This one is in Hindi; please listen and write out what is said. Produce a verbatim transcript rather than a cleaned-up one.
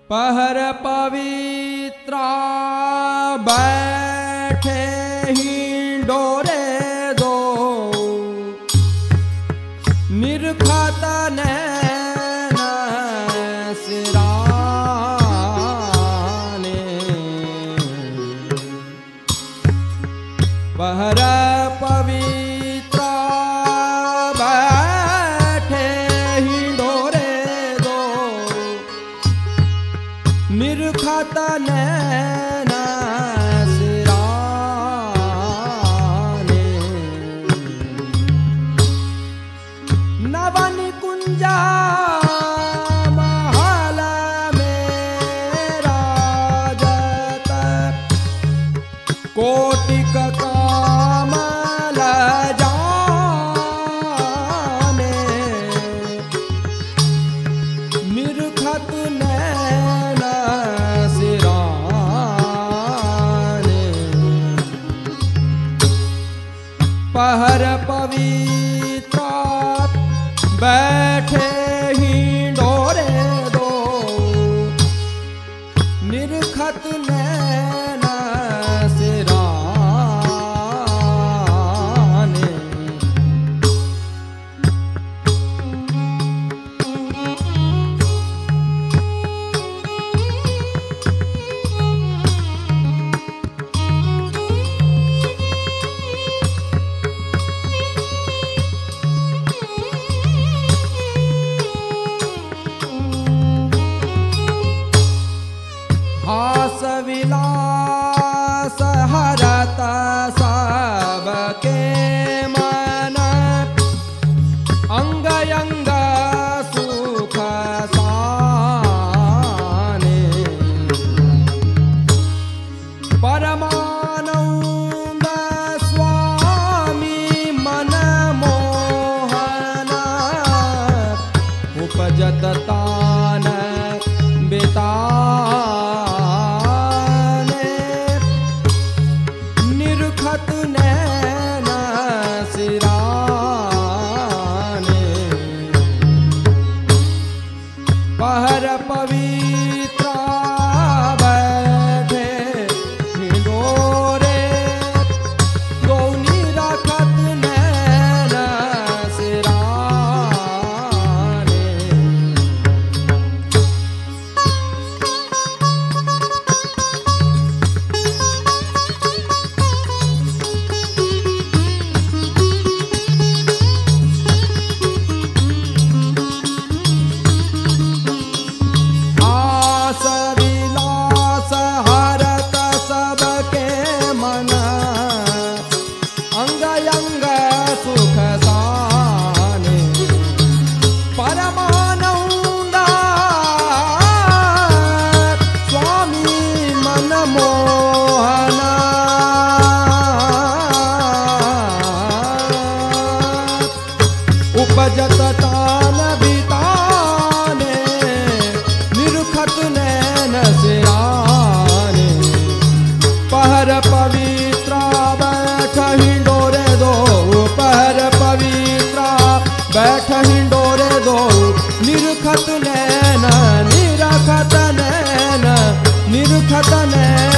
पहर पवित्रा बैठे ही डोरे दो निरखत नैन सिराने पहर पवित्रा बैठे ही डोरे दो निरखत नैन सिराने नवन कुंजा महल में राजत कोटिक कामल जाने निरखत नैन सिराने पहर पवित्रा बैठे ही डोरे दो निरखत नैन सिराने हास विलास हरत सबके मन अंग अंग सुख साने परमानंद स्वामी मन मोहन उपजत तान बेता निरखत नैन सिराने पहर पवित्रा बैठे डोरे दो निरखत नैन सिराने उपजत तान बिताने निरखत नैन सिराने पहर पवित्रा बैठ ही डोरे दो पहर पवित्रा बैठ ही डोरे दो निरखत नैन निरखत नैन निरखत नैन